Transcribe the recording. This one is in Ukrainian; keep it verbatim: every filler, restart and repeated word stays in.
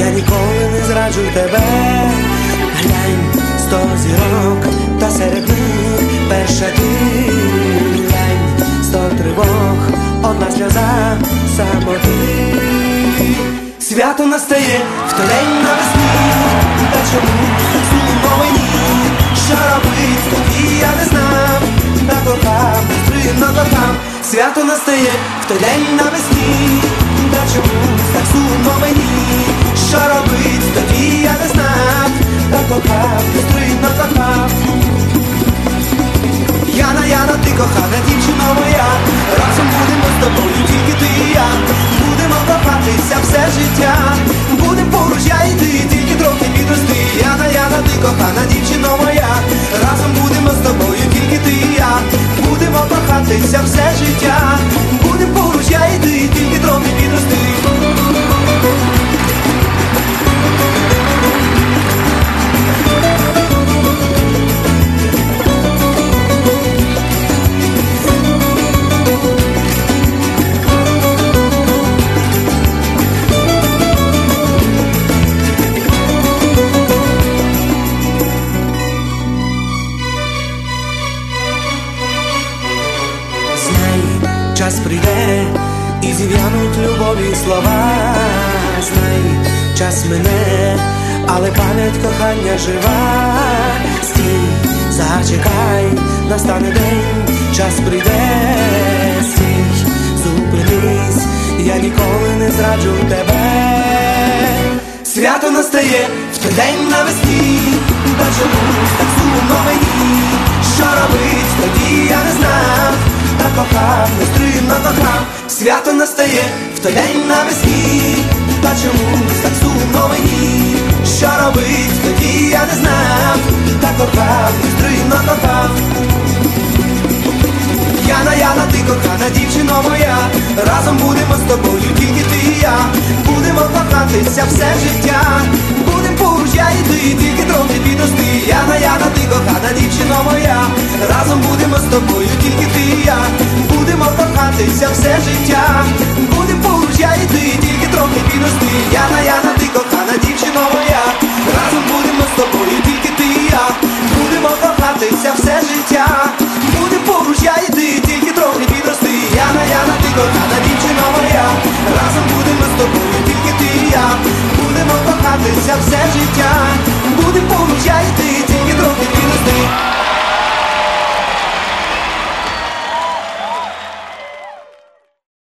я ніколи не зраджу тебе. Глянь, сто зірок, та серед них перша ти. Глянь, сто тривог, одна сльоза самоти. Свято настає в той день навесні, та чому так сумно мені? Що робить тоді я не знав, та кохав, стримно кохав. Свято настає в той день навесні, та чому так сумно мені? Що робить тоді я не знав, та кохав, стримно кохав. Яна, Яна, ти кохана дівчина моя, разом будемо з тобою, тільки ти і я. Будемо кохатися все життя, будем поруч я і ти, тільки трохи підрости. Яна, Яна, ти кохана дівчина моя, разом будемо з тобою, тільки ти і я. Будемо кохатися все життя, будем поруч я і ти, тільки трохи підрости. Час прийде і зів'януть любові слова. Знай, час мине, але пам'ять кохання жива. Стій, зачекай, настане день, час прийде. Стій, зупинись, я ніколи не зраджу тебе. Свято настає в той день навесні, та чому так сумно мені? Що робить тоді я не знав, та кохав, нестримно кохав. Свято настає в той день навесні, та чомусь так сумно мені. Що робить тоді я не знав, та кохав, нестримно кохав. Яна, Яна, ти кохана дівчино моя, разом будемо з тобою, тільки ти і я. Будемо кохатися все життя, будем поруч я і ти, тільки трохи підрости. Яна, Яна, ти кохана дівчино моя, разом будемо з тобою, тільки ти і я. Будемо кохатися все життя, будем поруч я і ти, тільки трохи підрости. Яна, Яна, ти кохана дівчино моя, разом будемо з тобою, тільки ти і я. Будемо кохатися все життя, будем поруч я і ти, тільки трохи підрости. Яна, Яна, ти кохана дівчино моя, разом будемо з тобою, тільки ти і я. Будемо кохатися все життя.